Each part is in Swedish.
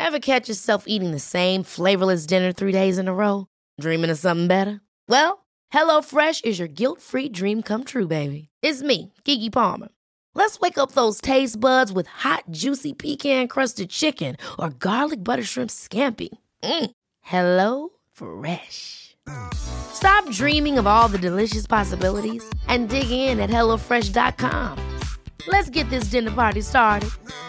Ever catch yourself eating the same flavorless dinner 3 days in a row? Dreaming of something better? Well, HelloFresh is your guilt-free dream come true, baby. It's me, Keke Palmer. Let's wake up those taste buds with hot, juicy pecan-crusted chicken or garlic butter shrimp scampi. Hello Fresh. Stop dreaming of all the delicious possibilities and dig in at HelloFresh.com. Let's get this dinner party started.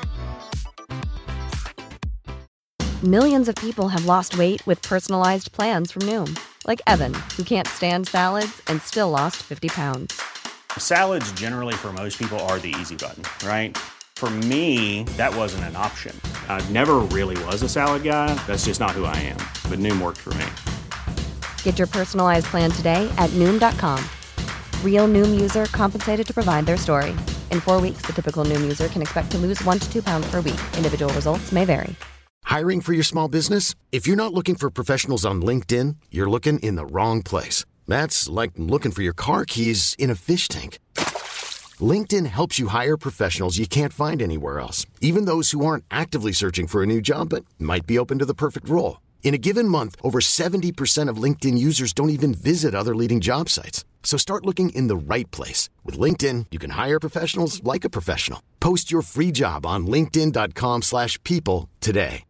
Millions of people have lost weight with personalized plans from Noom. Like Evan, who can't stand salads and still lost 50 pounds. Salads generally for most people are the easy button, right? For me, that wasn't an option. I never really was a salad guy. That's just not who I am. But Noom worked for me. Get your personalized plan today at Noom.com. Real Noom user compensated to provide their story. In 4 weeks, the typical Noom user can expect to lose 1 to 2 pounds per week. Individual results may vary. Hiring for your small business? If you're not looking for professionals on LinkedIn, you're looking in the wrong place. That's like looking for your car keys in a fish tank. LinkedIn helps you hire professionals you can't find anywhere else, even those who aren't actively searching for a new job but might be open to the perfect role. In a given month, over 70% of LinkedIn users don't even visit other leading job sites. So start looking in the right place. With LinkedIn, you can hire professionals like a professional. Post your free job on linkedin.com/people today.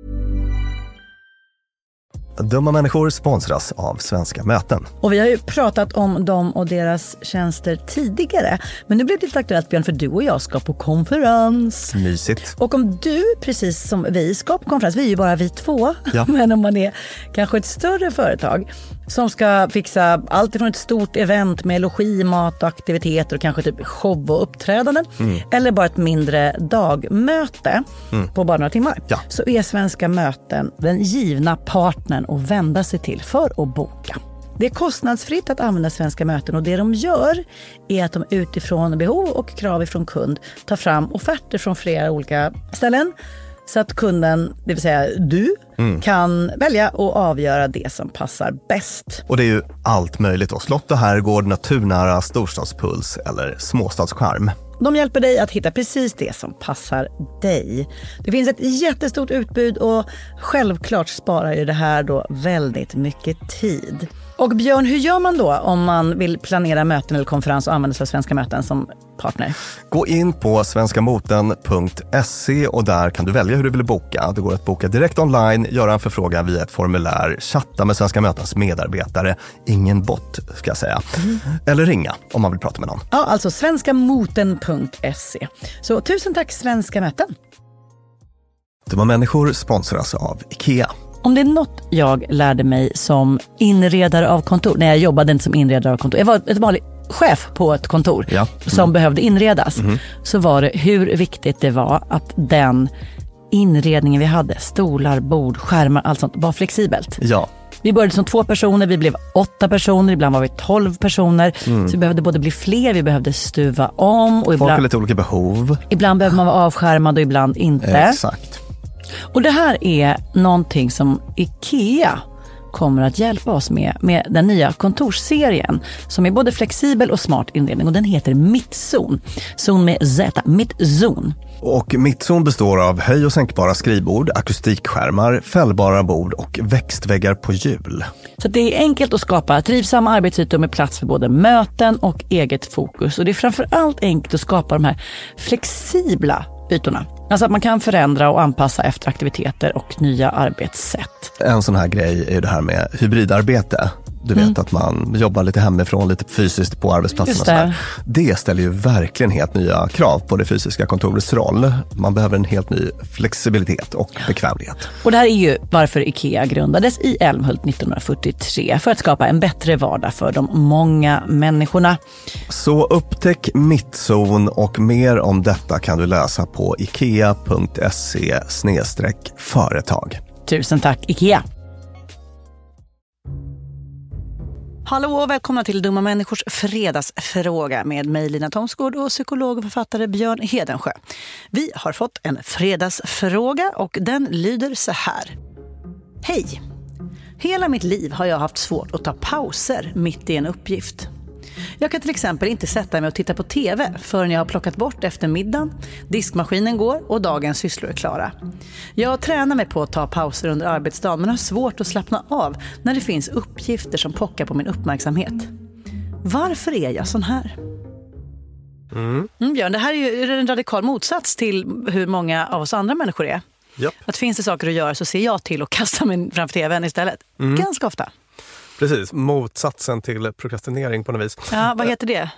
Dumma människor sponsras av Svenska Möten. Och vi har ju pratat om dem och deras tjänster tidigare. Men nu blir det lite aktuellt, Björn, för du och jag ska på konferens. Mysigt. Och om du, precis som vi, ska på konferens, vi är ju bara vi två. Ja. Men om man är kanske ett större företag som ska fixa allt ifrån ett stort event med logi, mat och aktiviteter och kanske typ show och uppträdanden. Eller bara ett mindre dagmöte på bara några timmar. Ja. Så är Svenska Möten den givna partnern att vända sig till för att boka. Det är kostnadsfritt att använda Svenska Möten och det de gör är att de utifrån behov och krav ifrån kund tar fram offerter från flera olika ställen. Så att kunden, det vill säga du, kan välja och avgöra det som passar bäst. Och det är ju allt möjligt då. Slott och herrgård, naturnära, storstadspuls eller småstadscharm. De hjälper dig att hitta precis det som passar dig. Det finns ett jättestort utbud och självklart sparar ju det här då väldigt mycket tid. Och Björn, hur gör man då om man vill planera möten eller konferens och använda sig av Svenska Möten som partner? Gå in på svenskamoten.se och där kan du välja hur du vill boka. Det går att boka direkt online, göra en förfrågan via ett formulär, chatta med Svenska Mötens medarbetare, ingen bot ska jag säga. Eller ringa om man vill prata med någon. Ja, alltså svenskamoten.se. Så tusen tack Svenska Möten. Dumma människor sponsras av IKEA. Om det är något jag lärde mig som inredare av kontor, när jag jobbade inte som inredare av kontor, jag var ett vanligt chef på ett kontor som behövde inredas, så var det hur viktigt det var att den inredningen vi hade, stolar, bord, skärmar, allt sånt, var flexibelt. Ja. Vi började som 2 personer, vi blev 8 personer, ibland var vi 12 personer. Så vi behövde både bli fler, vi behövde stuva om. Och Folk har lite olika behov. Ibland behöver man vara avskärmad och ibland inte. Exakt. Och det här är någonting som IKEA kommer att hjälpa oss med den nya kontorsserien som är både flexibel och smart inredning, och den heter Mittzon. Zon med Z, Mittzon. Och Mittzon består av höj- och sänkbara skrivbord, akustikskärmar, fällbara bord och växtväggar på hjul. Så det är enkelt att skapa trivsamma arbetsytor med plats för både möten och eget fokus. Och det är framförallt enkelt att skapa de här flexibla ytorna. Alltså att man kan förändra och anpassa efter aktiviteter och nya arbetssätt. En sån här grej är ju det här med hybridarbete. Du vet att man jobbar lite hemifrån, lite fysiskt på arbetsplatsen. Och sådär. Det ställer ju verkligen helt nya krav på det fysiska kontorets roll. Man behöver en helt ny flexibilitet och bekvämlighet. Och det här är ju varför IKEA grundades i Älmhult 1943. För att skapa en bättre vardag för de många människorna. Så upptäck Mittzon och mer om detta kan du läsa på ikea.se/företag. Tusen tack IKEA! Hallå och välkomna till Dumma människors fredagsfråga med mig Lina Thomsgård och psykolog och författare Björn Hedensjö. Vi har fått en fredagsfråga och den lyder så här. Hej! Hela mitt liv har jag haft svårt att ta pauser mitt i en uppgift. Jag kan till exempel inte sätta mig och titta på tv förrän jag har plockat bort eftermiddagen, diskmaskinen går och dagens sysslor är klara. Jag tränar mig på att ta pauser under arbetsdagen men har svårt att slappna av när det finns uppgifter som pockar på min uppmärksamhet. Varför är jag sån här? Björn, det här är ju en radikal motsats till hur många av oss andra människor är. Yep. Att finns det saker att göra så ser jag till att kasta mig framför tvn istället. Ganska ofta. Precis, motsatsen till prokrastinering på något vis. Ja, vad heter det?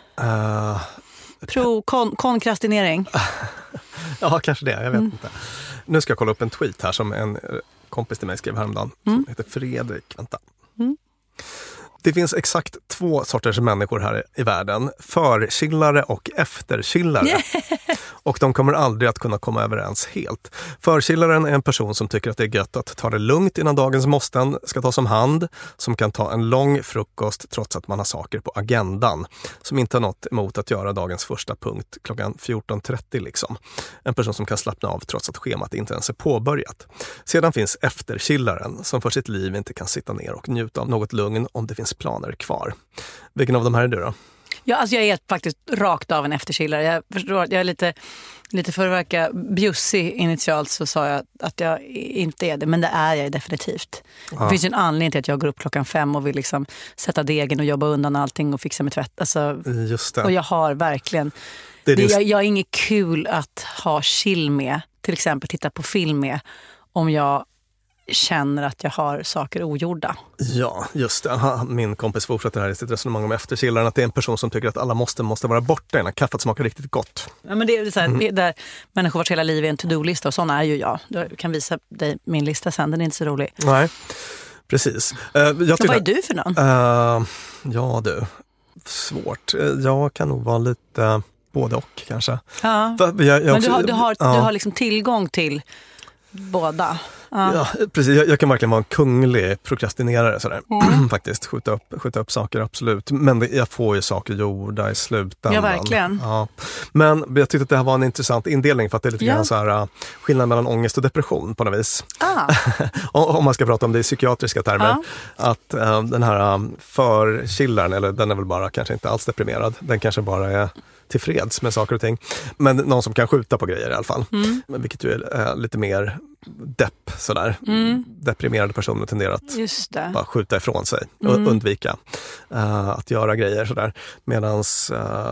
Konkrastinering. Ja, kanske det, jag vet inte. Nu ska jag kolla upp en tweet här som en kompis till mig skrev häromdagen. Som heter Fredrik, vänta. Det finns exakt 2 sorters människor här i världen. Förchillare och efterchillare. Och de kommer aldrig att kunna komma överens helt. Förchillaren är en person som tycker att det är gött att ta det lugnt innan dagens måsten ska tas om hand. Som kan ta en lång frukost trots att man har saker på agendan. Som inte har något emot att göra dagens första punkt klockan 14.30 liksom. En person som kan slappna av trots att schemat inte ens är påbörjat. Sedan finns efterchillaren som för sitt liv inte kan sitta ner och njuta av något lugn om det finns planer kvar. Vilken av de här är du då? Ja, alltså jag är faktiskt rakt av en efterchillare. Jag förstår att jag är lite för att verka bjussig initialt så sa jag att jag inte är det. Men det är jag definitivt. Ja. Det finns ju en anledning till att jag går upp klockan 5 och vill liksom sätta degen och jobba undan allting och fixa med tvätt. Alltså, just det. Och jag har verkligen... Jag är inget kul att ha chill med. Till exempel titta på film med. Om jag känner att jag har saker ogjorda. Ja, just det. Min kompis fortsätter här i sitt resonemang om efterchillaren att det är en person som tycker att alla måste vara borta innan kaffet smakar riktigt gott. Ja, men det är så här, där människor vars hela liv är en to-do-lista och sån är ju jag. Jag kan visa dig min lista sen, den är inte så rolig. Nej, precis. Vad är du för någon? Ja du, svårt. Jag kan nog vara lite både och kanske. Ja. Men du har liksom tillgång till båda. Ja, precis. Jag kan verkligen vara en kunglig prokrastinerare sådär. Faktiskt, skjuta upp saker, absolut. Men jag får ju saker gjorda i slutändan. Ja, verkligen. Ja. Men jag tyckte att det här var en intressant indelning för att det är lite grann så här skillnad mellan ångest och depression på något vis. Om man ska prata om det i psykiatriska termer. Att den här förchillaren, eller den är väl bara kanske inte alls deprimerad. Den kanske bara är tillfreds med saker och ting. Men någon som kan skjuta på grejer i alla fall. Vilket ju är lite mer depp sådär. Deprimerade personer tenderar att bara skjuta ifrån sig och undvika att göra grejer sådär. Medans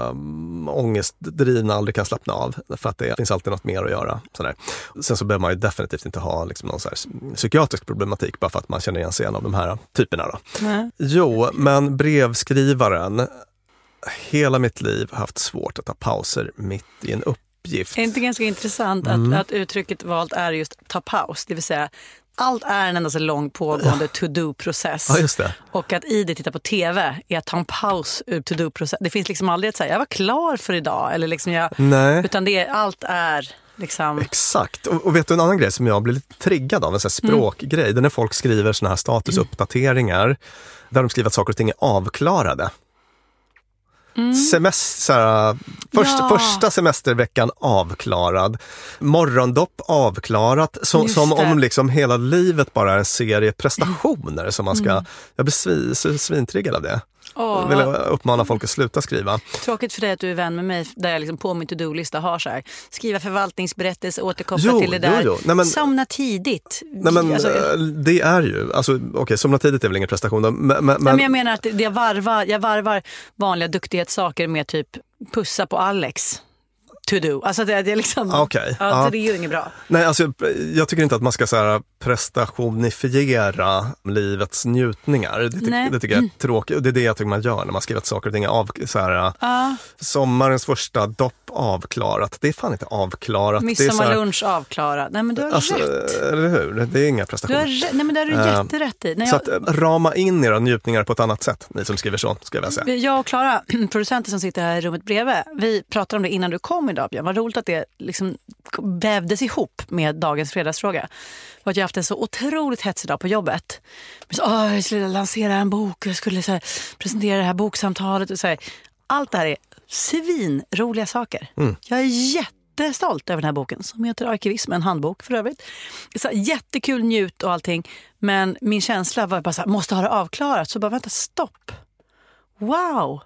ångestdrivna aldrig kan slappna av för att det finns alltid något mer att göra sådär. Sen så behöver man ju definitivt inte ha liksom någon så här psykiatrisk problematik bara för att man känner igen sig en av de här typerna då. Jo, men brevskrivaren, hela mitt liv har haft svårt att ta pauser mitt i en uppgift. Är det inte ganska intressant att uttrycket valt är just ta paus? Det vill säga, allt är en enda så lång pågående to-do-process. Ja, just det. Och att i det titta på tv är att ta en paus ur to-do-process. Det finns liksom aldrig att säga, jag var klar för idag. Eller liksom utan allt är... Liksom. Exakt. Och vet du en annan grej som jag blir lite triggad av, en sån här språkgrej. Det är när folk skriver såna här statusuppdateringar där de skriver att saker och ting är avklarade. Första semesterveckan avklarad, morgondopp avklarat, som om liksom hela livet bara är en serie prestationer som man ska, jag blir svintriggad av det. Jag vill uppmana folk att sluta skriva. Tråkigt för dig att du är vän med mig där jag liksom på min to-do-lista har så här, skriva förvaltningsberättelse, återkoppla till det där. Nej, men, somna tidigt. Nej, men, det är ju, alltså okej, somna tidigt är väl ingen prestation. Men jag menar att jag varvar vanliga duktighetssaker med typ pussa på Alex. To do. Alltså det är liksom... Okay. Ja, det är ju inget bra. Nej, alltså jag tycker inte att man ska så här prestationifiera livets njutningar. Det tycker jag är tråkigt. Det är det jag tycker man gör när man skriver att saker och ting är så här, sommarens första dopp avklarat. Det är fan inte avklarat. Midsommarlunch avklarat. Nej, men du har rätt. Eller hur? Det är inga prestationer. Nej, men det har du jätterätt i. Så att rama in era njutningar på ett annat sätt, ni som skriver så, ska jag säga. Jag och Klara, producenter som sitter här i rummet bredvid, vi pratade om det innan du kom idag, Björn. Vad roligt att det liksom vävdes ihop med dagens fredagsfråga. För att jag har haft en så otroligt hetsig dag på jobbet. Jag skulle lansera en bok, jag skulle så här, presentera det här boksamtalet. Och så här. Allt det här är svinroliga saker. Jag är jättestolt över den här boken som heter Arkivism, en handbok för övrigt. Så här, jättekul njut och allting. Men min känsla var bara så här, måste ha det avklarat. Så bara vänta, stopp. Wow!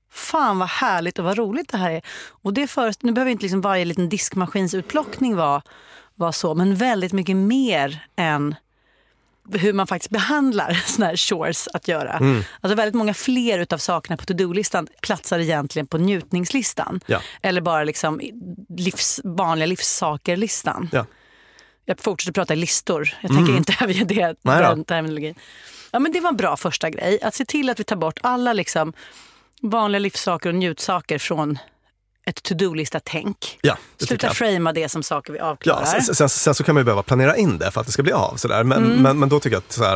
fan vad härligt och vad roligt det här är. Och det nu behöver inte liksom varje liten diskmaskinsutplockning vara så, men väldigt mycket mer än hur man faktiskt behandlar såna här chores att göra. Alltså väldigt många fler utav sakerna på to-do-listan platsar egentligen på njutningslistan. Ja. Eller bara liksom vanliga livssaker-listan. Ja. Jag fortsätter prata i listor. Jag tänker inte överge den terminologin. Ja, men det var en bra första grej. Att se till att vi tar bort alla liksom vanliga livssaker och njutsaker från ett to-do-lista-tänk. Ja, sluta framea det som saker vi avklarar. Ja, sen så kan man ju behöva planera in det för att det ska bli av. Sådär. Men då tycker jag att så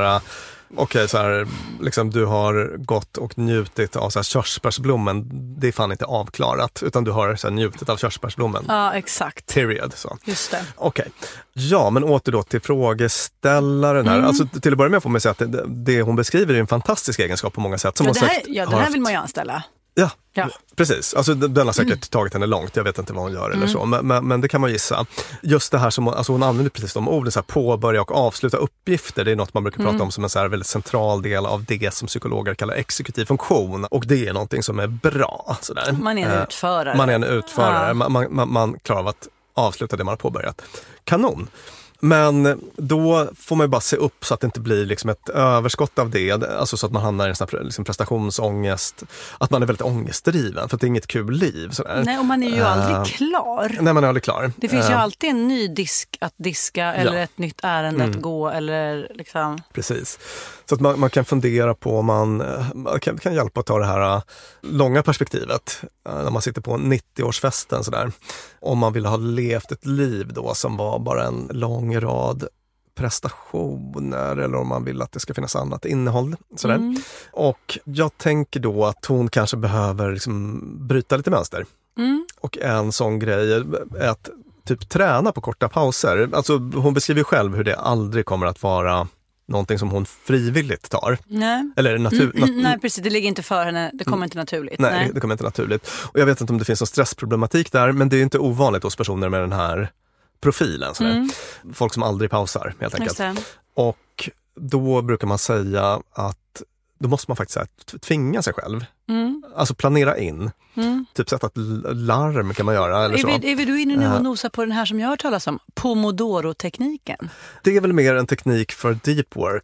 här, liksom, du har gått och njutit av så här, körsbärsblommen. Det är fan inte avklarat, utan du har så här, njutit av körsbärsblommen. Ja, exakt. Period. Så. Just det. Okej. Ja, men åter då till frågeställaren här. Alltså, till att börja med får man säga att det hon beskriver är en fantastisk egenskap på många sätt. Som det här vill man ju anställa. Ja, precis. Alltså, den har säkert tagit henne långt. Jag vet inte vad hon gör eller så. Men det kan man gissa. Just det här som alltså hon använder precis de orden, så här, påbörja och avsluta uppgifter. Det är något man brukar prata om som en så här väldigt central del av det som psykologer kallar exekutiv funktion. Och det är någonting som är bra. Sådär. Man är en utförare. Man klarar av att avsluta det man har påbörjat. Kanon. Men då får man ju bara se upp så att det inte blir liksom ett överskott av det. Alltså så att man hamnar i en sån här liksom prestationsångest. Att man är väldigt ångestdriven för att det är inget kul liv. Sådär. Nej, och man är ju aldrig klar. Nej, man är aldrig klar. Det finns ju alltid en ny disk att diska eller ett nytt ärende att gå. Eller liksom. Precis. Så att man kan fundera på om man kan hjälpa att ta det här långa perspektivet. När man sitter på 90-årsfesten sådär. Om man vill ha levt ett liv då som var bara en lång rad prestationer eller om man vill att det ska finnas annat innehåll. Sådär. Och jag tänker då att hon kanske behöver liksom bryta lite mönster. Och en sån grej är att typ träna på korta pauser. Alltså hon beskriver själv hur det aldrig kommer att vara någonting som hon frivilligt tar. Nej. Eller nej, precis. Det ligger inte för henne. Det kommer inte naturligt. Nej, det kommer inte naturligt. Och jag vet inte om det finns någon stressproblematik där, men det är inte ovanligt hos personer med den här profilen. Folk som aldrig pausar, helt enkelt. Och då brukar man säga att då måste man faktiskt tvinga sig själv. Alltså planera in. Typ sätta ett larm kan man göra. Eller så. Är vi du inne nu och nosar på den här som jag har hört talas om? Pomodoro-tekniken. Det är väl mer en teknik för deep work.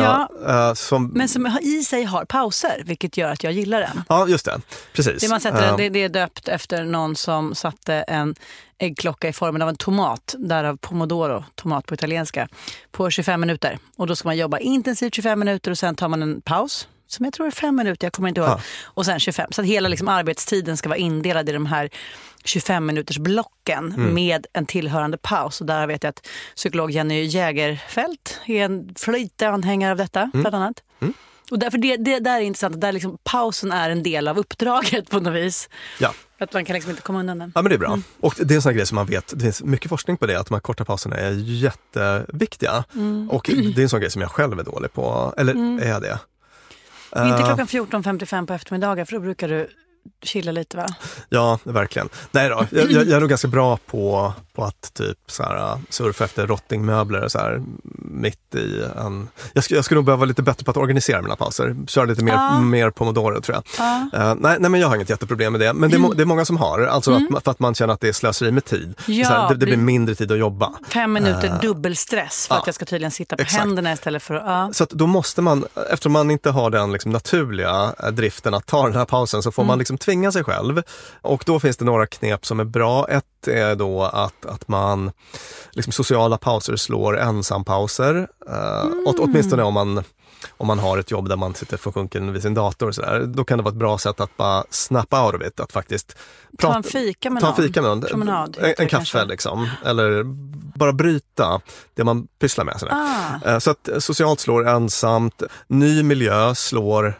Men som i sig har pauser, vilket gör att jag gillar den. Ja, just det. Precis. Det man sätter, det är döpt efter någon som satte en äggklocka i formen av en tomat, därav pomodoro, tomat på italienska, på 25 minuter. Och då ska man jobba intensivt 25 minuter och sen tar man en paus. Som jag tror är 5 minuter, jag kommer inte ihåg. Och sen 25. Så att hela liksom arbetstiden ska vara indelad i de här 25 minuters blocken med en tillhörande paus. Och där vet jag att psykolog Jenny Jägerfelt är en flitig anhängare av detta, bland annat. Och därför det där är intressant. Där liksom pausen är en del av uppdraget på något vis. Ja. Att man kan liksom inte komma undan den. Ja, men det är bra. Och det är en sån grej som man vet, det finns mycket forskning på det, att de här korta pauserna är jätteviktiga. Och det är en sån grej som jag själv är dålig på. Eller är jag det? Inte klockan 14.55 på eftermiddagar, för då brukar du chilla lite, va? Ja, verkligen. Nej då, jag är nog ganska bra på att typ så här, surfa efter rottingmöbler så här, mitt i en... Jag skulle nog behöva vara lite bättre på att organisera mina pauser. Köra lite mer Pomodoro, tror jag. Nej, men jag har inget jätteproblem med det. Men det är många som har. Alltså för att man känner att det är slöseri med tid. Ja, så här, det blir mindre tid att jobba. 5 minuter dubbelstress för att jag ska tydligen sitta på händerna istället för att... Så att då måste man, eftersom man inte har den liksom naturliga driften att ta den här pausen, så får man liksom tvinga sig själv. Och då finns det några knep som är bra. Ett är då att man liksom sociala pauser slår ensampauser. Åtminstone om man har ett jobb där man sitter försjunken vid sin dator och sådär. Då kan det vara ett bra sätt att bara snappa out of it. Att faktiskt ta en fika med någon. Promenad, en kaffe liksom. Eller bara bryta det man pysslar med. Sådär. Så att socialt slår ensamt. Ny miljö slår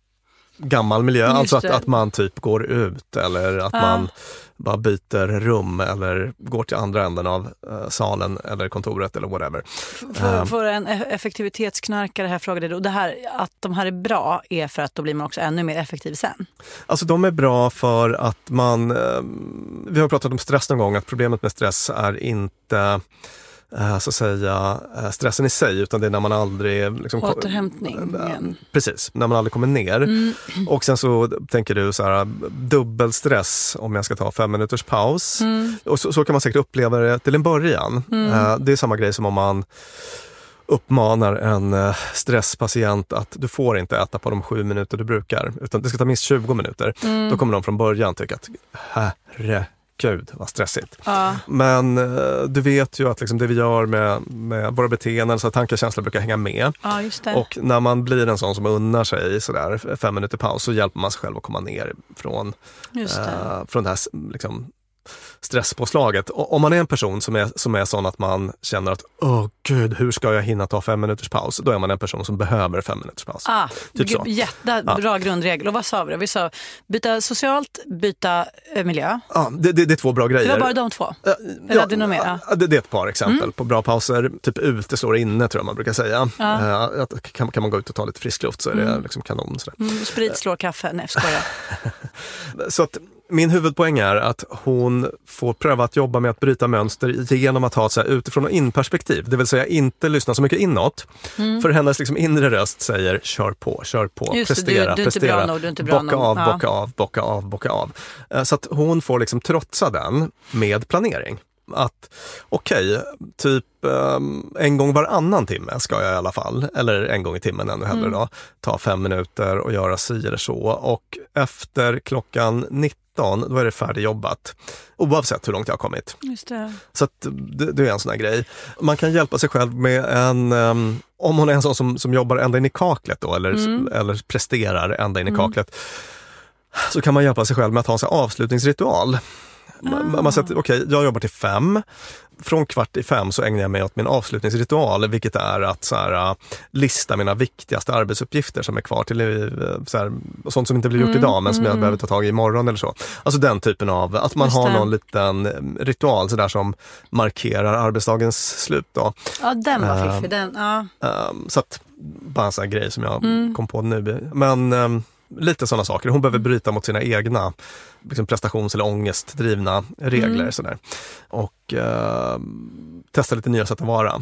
gammal miljö. Alltså att man typ går ut eller att man bara byter rum eller går till andra änden av salen eller kontoret eller whatever. För en effektivitetsknarkare här frågade du, och det här att de här är bra är för att då blir man också ännu mer effektiv sen. Alltså de är bra för att man vi har pratat om stress någon gång, att problemet med stress är inte så att säga stressen i sig, utan det är när man aldrig liksom, återhämtningen. Precis, när man aldrig kommer ner. Och sen så tänker du så här, dubbelstress om jag ska ta 5 minuters paus. Och så kan man säkert uppleva det till en början. Det är samma grej som om man uppmanar en stresspatient att du får inte äta på de 7 minuter du brukar, utan det ska ta minst 20 minuter. Då kommer de från början tycka att herregud vad stressigt. Men du vet ju att liksom det vi gör med våra beteenden, så att tankar och känslor brukar hänga med. Just det. Och när man blir en sån som unnar sig sådär 5 minuter paus, så hjälper man sig själv att komma ner från det här liksom stresspåslaget. Om man är en person som är sån att man känner att gud, hur ska jag hinna ta 5 minuters paus? Då är man en person som behöver 5 minuters paus. Typ så. Jättebra grundregel. Och vad sa vi? Vi sa byta socialt, byta miljö. Det är 2 bra grejer. Det var bara de 2? Eller hade du något mer? Det är ett par exempel på bra pauser. Typ ute slår inne, tror jag man brukar säga. Kan man gå ut och ta lite frisk luft, så är det liksom kanon. Sprit slår kaffe. Nej, skojar. Så att min huvudpoäng är att hon får pröva att jobba med att bryta mönster genom att ha ett utifrån och in-perspektiv. Det vill säga inte lyssna så mycket inåt. För hennes liksom inre röst säger kör på, just prestera, du är prestera. Inte bra nog, du är inte bra bocka av. Så att hon får liksom trotsa den med planering. Att typ en gång varannan timme ska jag i alla fall, eller en gång i timmen ännu hellre då, ta 5 minuter och göra si eller så. Och efter klockan 19 då är det färdigjobbat, oavsett hur långt jag har kommit. Just det. Så att det är en sån här grej. Man kan hjälpa sig själv med om hon är en sån som jobbar ända in i kaklet då, eller presterar ända in i kaklet, så kan man hjälpa sig själv med att ha en sån här avslutningsritual. Man säger jag jobbar till 5. Från 4:45 så ägnar jag mig åt min avslutningsritual, vilket är att lista mina viktigaste arbetsuppgifter som är kvar till sånt som inte blir gjort idag, men som jag behöver ta tag i imorgon eller så. Alltså den typen av, att man har någon liten ritual så där som markerar arbetsdagens slut då. Ja, den var fiffig. Så att bara en sån här grej som jag kom på nu. Men lite sådana saker. Hon behöver bryta mot sina egna liksom prestations- eller ångestdrivna regler. Sådär. Och testa lite nya sätt att vara.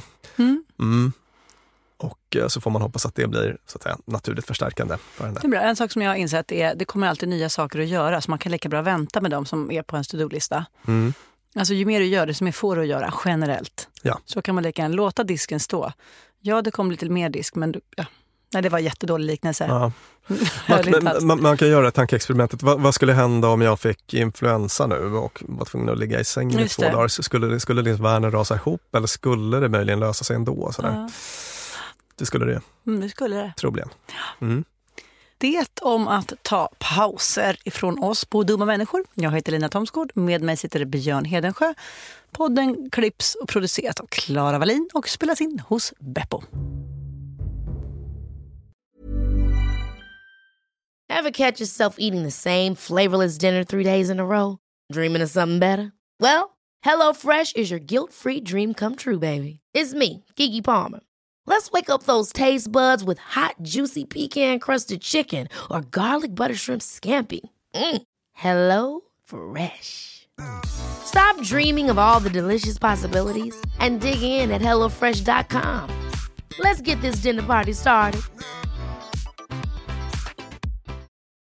Och så får man hoppas att det blir så att säga naturligt förstärkande för henne. Det är bra. En sak som jag har insett är att det kommer alltid nya saker att göra, så man kan lika bra vänta med dem som är på en to-do-lista. Alltså ju mer du gör det, som är får du att göra generellt. Så kan man lika gärna låta disken stå. Ja, det kommer lite mer disk, men nej, det var jättedålig liknelse. Man kan göra tankeexperimentet. Vad skulle hända om jag fick influensa nu och var tvungen att ligga i sängen i 2 dagar? Skulle din världen rasa ihop, eller skulle det möjligen lösa sig ändå? Det skulle det. Det skulle det. Troligen. Det om att ta pauser ifrån oss på Dumma människor. Jag heter Lina Thomsgård. Med mig sitter Björn Hedensjö. Podden klipps och produceras av Clara Wallin och spelas in hos Beppo. Ever catch yourself eating the same flavorless dinner 3 days in a row? Dreaming of something better? Well, HelloFresh is your guilt-free dream come true, baby. It's me, Keke Palmer. Let's wake up those taste buds with hot, juicy pecan-crusted chicken or garlic butter shrimp scampi. Hello Fresh. Stop dreaming of all the delicious possibilities and dig in at HelloFresh.com. Let's get this dinner party started.